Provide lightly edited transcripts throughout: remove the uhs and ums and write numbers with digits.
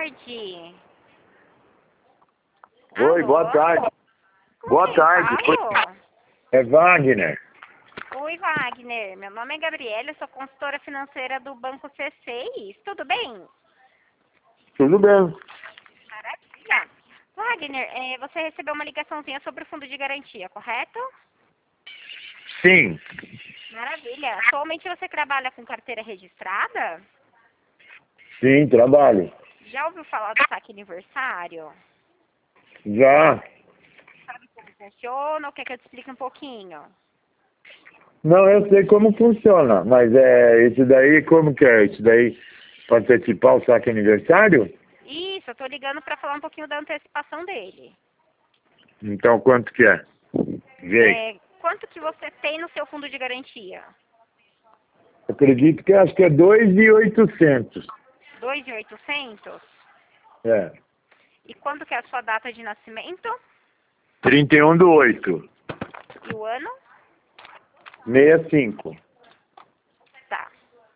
tarde. Oi, Alô? boa tarde. Com Boa quem tarde. falo? É Wagner. Oi, Wagner. Meu nome é Gabriela, eu sou consultora financeira do Banco C6. Tudo bem? Tudo bem? Maravilha. Wagner, você recebeu uma ligaçãozinha sobre o fundo de garantia, correto? Sim. Maravilha. Atualmente você trabalha com carteira registrada? Sim, trabalho. Já ouviu falar do saque aniversário? Já. Sabe como funciona ou quer que eu te explique um pouquinho? Não, eu sei como funciona, mas esse daí, como que é? Esse daí, para antecipar o saque aniversário? Isso, eu tô ligando para falar um pouquinho da antecipação dele. Então, quanto que é? Vê. Quanto que você tem no seu fundo de garantia? Acredito que acho que é 2.800. 2.800? É. E quando que é a sua data de nascimento? 31/8. E o ano? 65. Tá.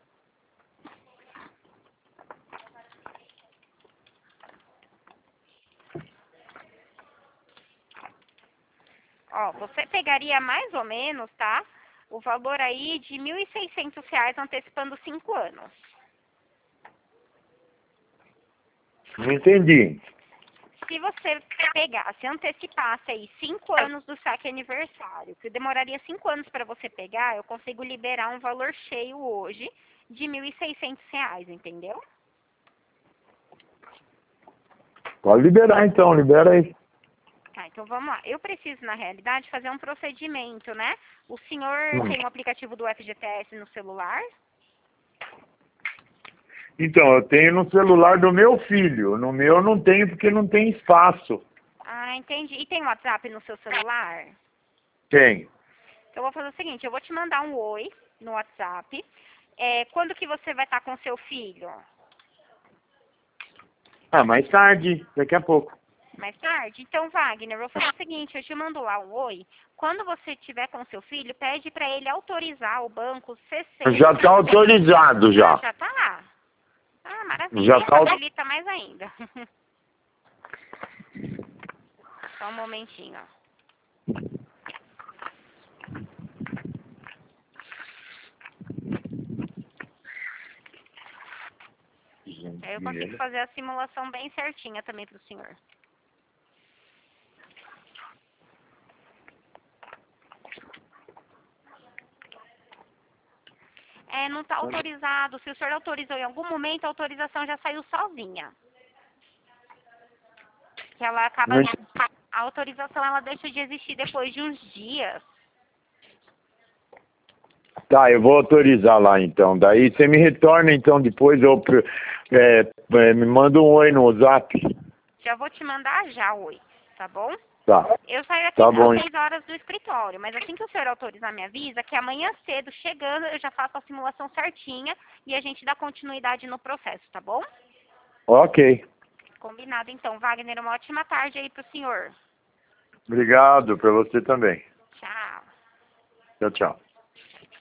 Ó, você pegaria mais ou menos, tá? O valor aí de R$ 1.600 antecipando 5 anos. Não entendi. Se você pegasse, antecipasse aí 5 anos do saque aniversário, que demoraria 5 anos para você pegar, eu consigo liberar um valor cheio hoje de R$ 1.600, entendeu? Pode liberar então, libera aí. Tá, então vamos lá. Eu preciso, na realidade, fazer um procedimento, né? O senhor tem um aplicativo do FGTS no celular? Então, eu tenho no celular do meu filho. No meu eu não tenho porque não tem espaço. Ah, entendi. E tem WhatsApp no seu celular? Tem. Eu vou fazer o seguinte, eu vou te mandar um oi no WhatsApp. Quando que você vai estar com seu filho? Ah, mais tarde, daqui a pouco. Mais tarde? Então, Wagner, eu vou fazer o seguinte, eu te mando lá um oi. Quando você estiver com seu filho, pede para ele autorizar o banco C6. Já está autorizado já. Já tá lá. Ah, maravilha. Já Isso tá. facilita mais ainda. Só um momentinho, ó. Aí eu consigo fazer a simulação bem certinha também para o senhor. Não está autorizado. Se o senhor autorizou em algum momento, a autorização já saiu sozinha. Que ela acaba... A autorização, ela deixa de existir depois de uns dias. Tá, eu vou autorizar lá então. Daí você me retorna então depois, ou me manda um oi no WhatsApp. Já vou te mandar já, oi. Tá bom? Tá. Eu saio aqui Tá bom. às 6 horas do escritório, mas assim que o senhor autorizar, me avisa que amanhã cedo, chegando, eu já faço a simulação certinha e a gente dá continuidade no processo, tá bom? Ok. Combinado, então. Wagner, uma ótima tarde aí pro senhor. Obrigado, para você também. Tchau. Tchau, tchau.